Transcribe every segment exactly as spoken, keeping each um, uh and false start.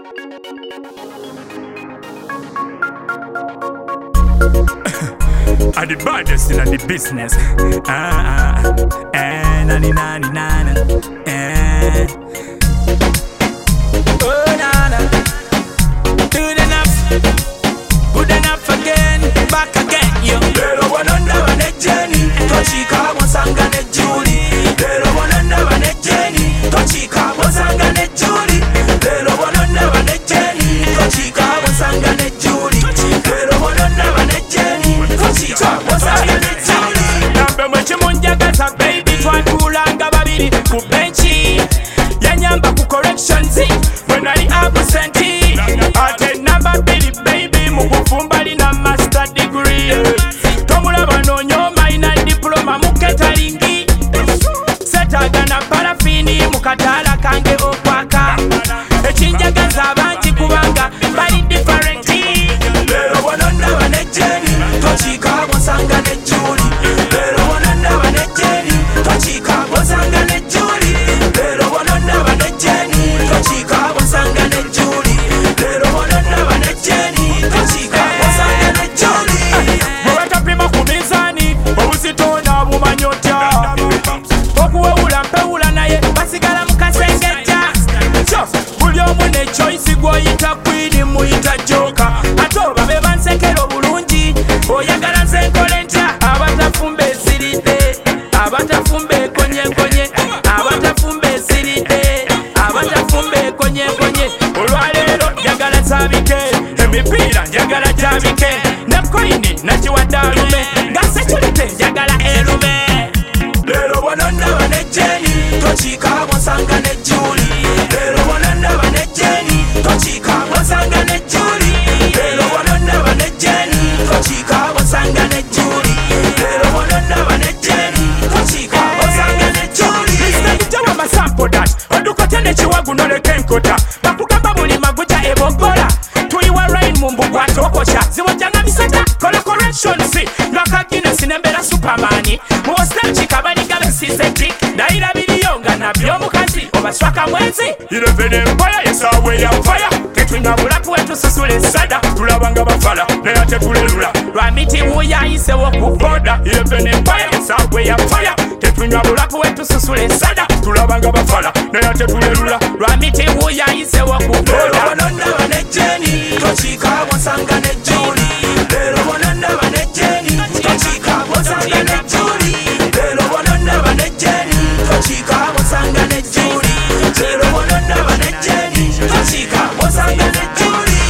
Are the baddest in the business. Ah, ah, eh, na ni na ni na na, eh. Oh na na, good enough, good enough again, back again, yo. Lero wananda wane Jenny, tochika wasanga ne Julie. Lero wananda wane Jenny, tochika wasanga ne Julie. Lero wananda wane Jenny, tochika wasanga ne Julie. Lero wananda wane Jenny, tochika wasanga ne Julie. Nambe mweche munjagaza baby, twatulanga babiri ku benchi. Yanyamba ku corrections when I absent. Ate namba bili baby mukufumbali na master degree. Tomulaba nonyo minor diploma muketalingi. Setaga na parafini mukatala kange okwaka. Echinjagaza abanji kubanga bali different. Lero wananda wane Jenny, tochika wasanga ne Julie. Lero wananda wane Jenny, tochika wasanga ne Julie. Lero wananda wane Jenny, tochika wasanga ne Julie. Lero wananda wane Jenny, tochika wasanga ne Julie. Mweta pima kumizani, obuzitona bumanyota. Okuweula mpewula naye, basigala mukasengeta. Buli omu ne choice gwoyita queen muyita joka. Atoba beba nsekero bulungi, oyagala nze nkole ntya. Abatafumba esiridde, abatafumba ekonyenkonye, abatafumba esiridde, abatafumba ekonyenkonye. Olwaleero njagala nsabike, emipiira njagala gyabike, ne koini nakiwadde alume, nga security njagala erume. Lero wananda wane Jenny, tochika wasanga ne Julie. Lero wananda wane Jenny, tochika wasanga ne Julie. Lero wananda wane Jenny, tochika wasanga ne Julie. Lero wananda wane Jenny, tochika wasanga ne Julie. Mister Jawa masampo dash, odukote ne chiwagu noleke nkota. Bakugamba buli maguja ebogola, tuyiwa rain mumbugu atokosha. Ziwajanga misata, kola correction si. Nwaka Guinness nembera supermani. Muwostel chikabali gabe sisetrik. Daira biliyonga na byomukazi, obaswaka mwenzi. Eleven empire, yes awe ya fire. Ketwinga bulapu wetu susule sada. Tulabanga bafala, neya tetulelula. Lwamiti wuya ise wokuboda. Eleven empire, yes awe ya fire. Ketwinga bulapu wetu susule sada. Tulabanga bafala, neya tetulelula. Lwamiti wuya ise wokuboda. Lero wananda wane Jenny, tochika wasanga ne Julie. Lero wananda wane Jenny, tochika wasanga ne Julie. Lero wananda wane Jenny, tochika wasanga ne Julie. Lero wananda wane Jenny, tochika wasanga ne Julie.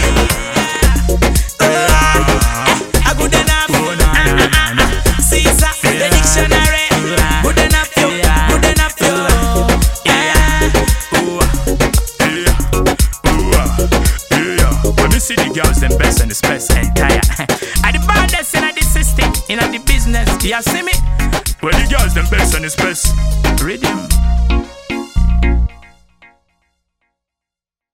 Ah, good enough. Ah ah ah. Caesar, the dictionary. Good enough, yo. Good enough, yo. Yeah. Ooh, yeah, ooh, yeah. When you see the girls, them best and the best entire. Are the baddest in the system, in the business. You see me? When the girls, them best and the best. Rhythm.